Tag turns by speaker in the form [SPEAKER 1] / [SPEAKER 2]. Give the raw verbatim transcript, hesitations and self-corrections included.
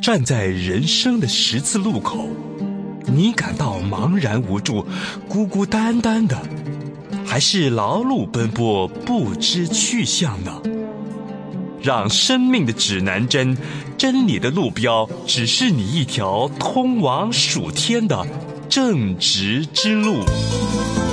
[SPEAKER 1] 站在人生的十字路口，你感到茫然无助、孤孤单单的，还是劳碌奔波不知去向呢？让生命的指南针、真理的路标指示你一条通往属天的正直之路。